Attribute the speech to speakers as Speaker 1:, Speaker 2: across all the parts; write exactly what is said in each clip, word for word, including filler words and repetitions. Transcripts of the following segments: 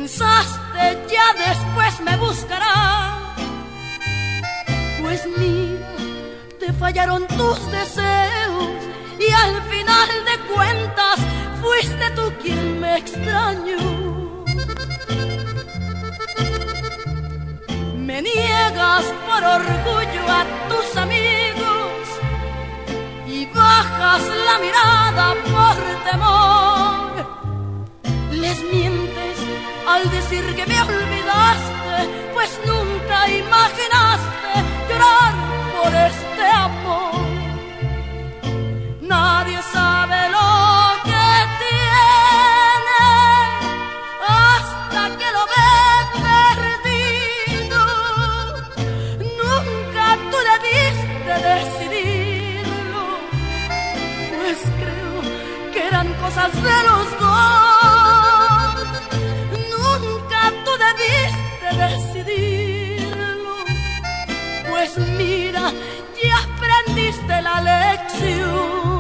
Speaker 1: pensaste ya después me buscarás. Pues mira, te fallaron tus deseos y al final de cuentas fuiste tú quien me extrañó. Me niegas por orgullo a tus amigos y bajas la mirada por temor. Les mientes al decir que me olvidaste, pues nunca imaginaste llorar por este amor. Nadie sabe lo que tiene hasta que lo ve perdido. Nunca tú debiste decidirlo, pues creo que eran cosas de los dos. Nunca tú debiste decidirlo, pues mira, ya aprendiste la lección.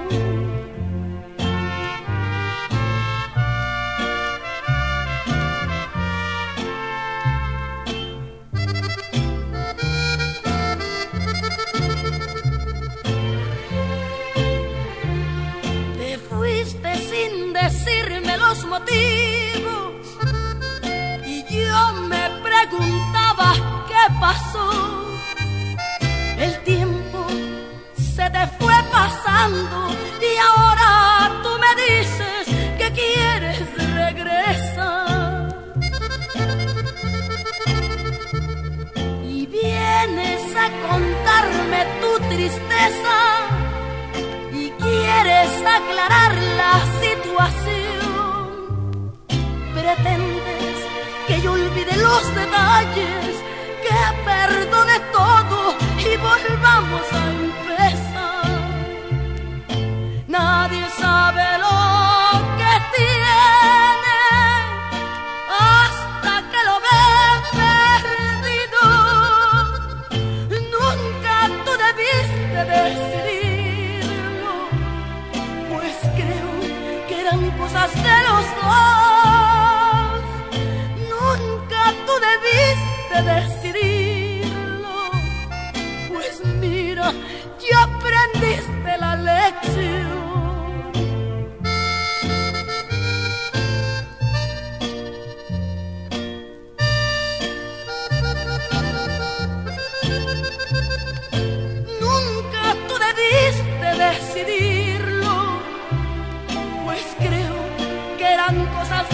Speaker 1: Te fuiste sin decirme los motivos y yo me preguntaba qué pasó. El tiempo se te fue pasando y ahora tú me dices que quieres regresar. Y vienes a contarme tu tristeza y quieres aclarar la situación. Pretendes que yo olvide los detalles, que perdone todo y volvamos a empezar. Nadie sabe lo que tiene hasta que lo ve perdido. Nunca tú debiste decidirlo, pues creo que eran cosas de los dos. Nunca tú debiste decidirlo, pues mira, ya aprendiste la lección. Nunca tú debiste decidirlo, pues creo que eran cosas